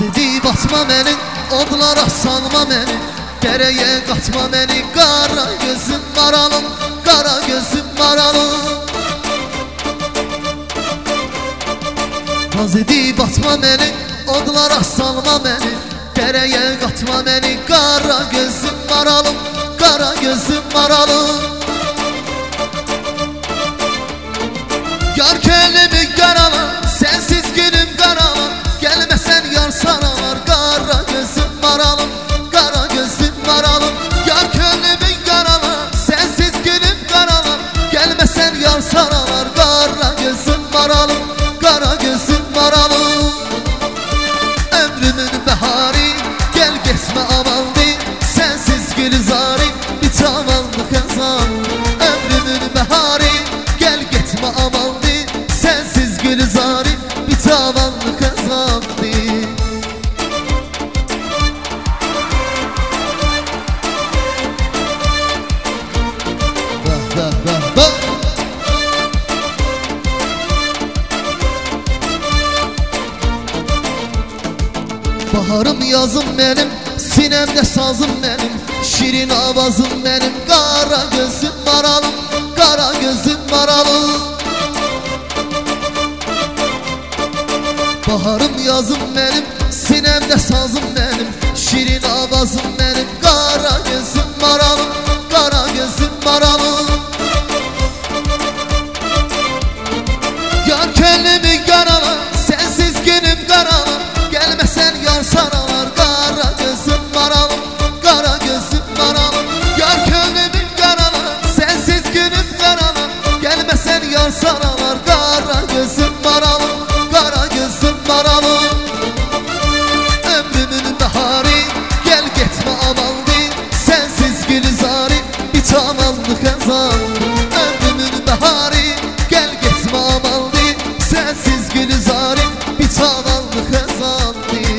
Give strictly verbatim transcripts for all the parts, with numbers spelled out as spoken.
edib atma məni, odlara salma məni, dərəyə qatma məni, qara gözüm maralım, qara gözüm maralım. Naz edib atma məni, odlara salma məni, dərəyə qatma məni, qara gözüm maralım, qara gözüm maralım. Yar kəlimi qaralar, sənsiz günüm qaralar, gəlməsən yar saralar, qara gözüm maralım, qara gözüm maralım. Yar kəlimi qaralar, sənsiz günüm qaralar, gəlməsən yar saralar, qara gözüm maralım, qara gözüm maralım. Ömrümün bəharı, gəl getmə amaldı, sənsiz gülzarı, bitamanlı xəzan. Ömrümün bəharı, gəl getmə amaldı, sənsiz gülzarı, bitamanlı xəzandı. Bəh, bəh, bəh, bəh. Baharım yazım mənim, sinəmdə sazım mənim, şirin avazım mənim, qara gözüm maralım, qara gözüm maralım. Baharım yazım mənim, sinəmdə sazım mənim, şirin avazım mənim, qara gözüm maralım, qara gözüm maralım. Yar könlümü qaralar, sənsiz günüm qaralar, gəlməsən yar saralar, qara gözüm maralım, qara gözüm maralım. Yar könlümü qaralar, sənsiz günüm qaralar, gəlməsən yar saralar, qara gözüm maralım, qara gözüm maralım. Ömrümün bəharı, gəl getmə amaldı, sənsiz gülzarı, bitamanlı xəzan. Ömrümün bəharı, gəl getmə amaldı, sənsiz gülzarı, bitamanlı xəzandı.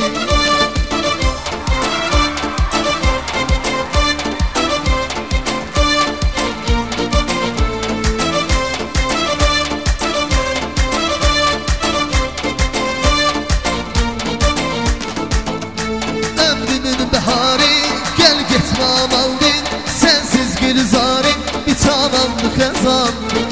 Ömrümün bəharı, gəl getmə amaldı, sənsiz gülzarı, bitamanlı xəzandı.